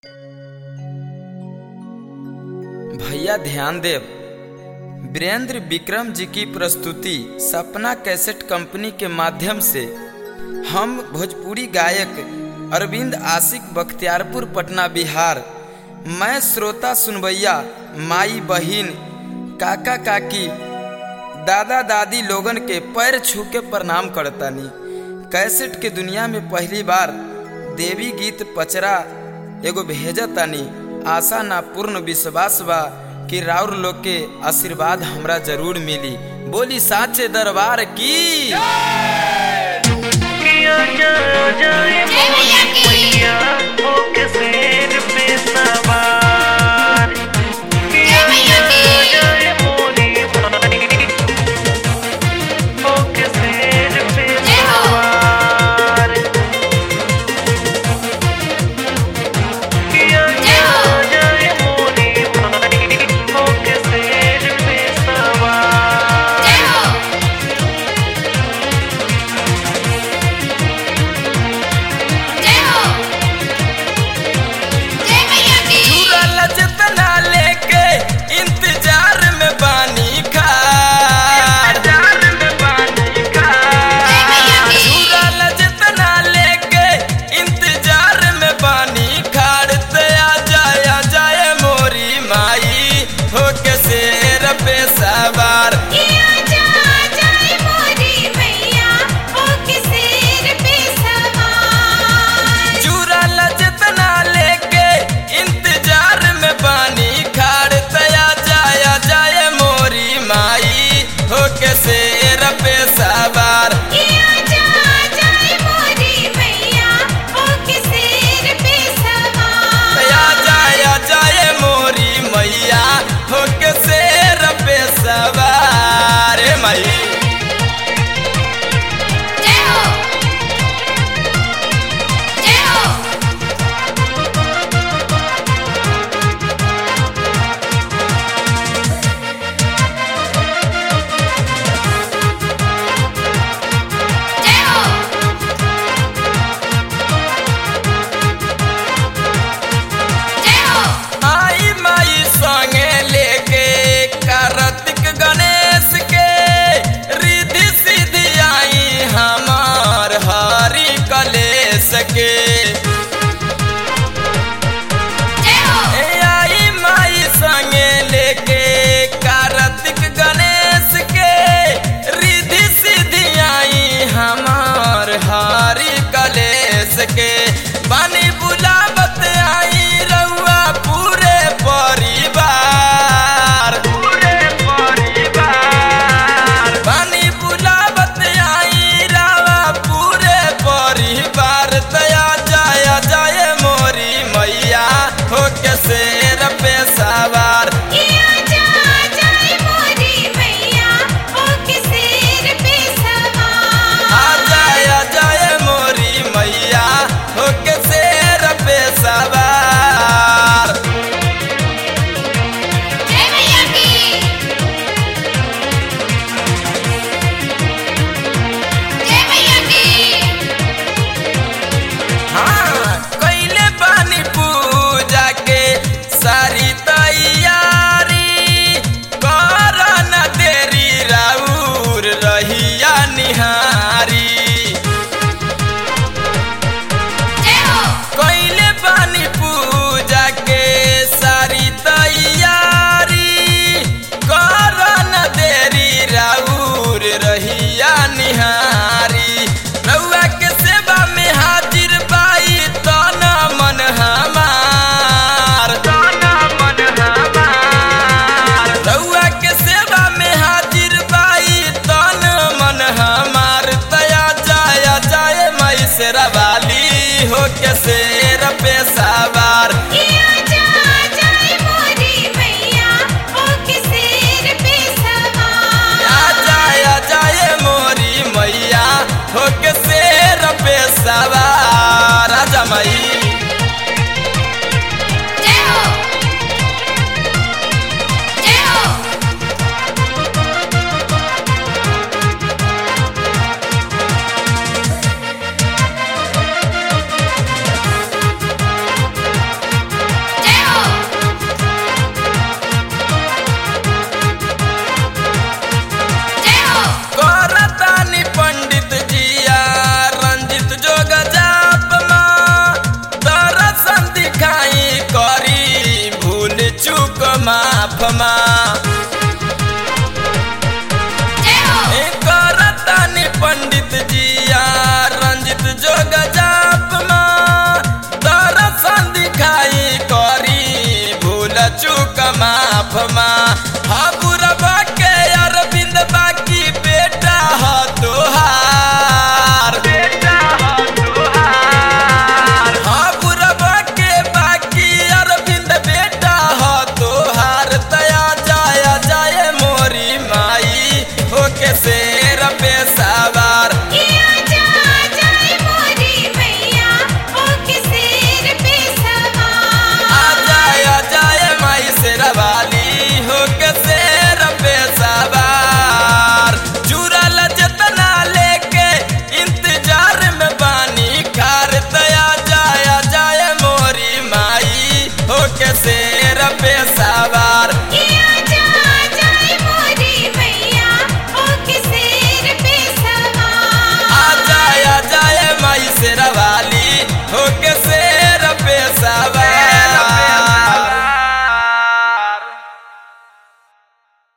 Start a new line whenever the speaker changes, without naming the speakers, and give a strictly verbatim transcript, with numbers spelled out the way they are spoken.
भैया ध्यान देव। वीरेंद्र विक्रम जी की प्रस्तुति सपना कैसेट कंपनी के माध्यम से हम भोजपुरी गायक अरविंद आशिक बख्तियारपुर पटना बिहार, मैं श्रोता सुनवैया माई बहिन काका काकी दादा दादी लोगन के पैर छू के प्रणाम करतानी। कैसेट के दुनिया में पहली बार देवी गीत पचरा एगो भेजतानी। आशा ना पूर्ण विश्वास बा कि राउर लोग के आशीर्वाद हमरा जरूर मिली। बोली साचे दरबार की
जय भैया की।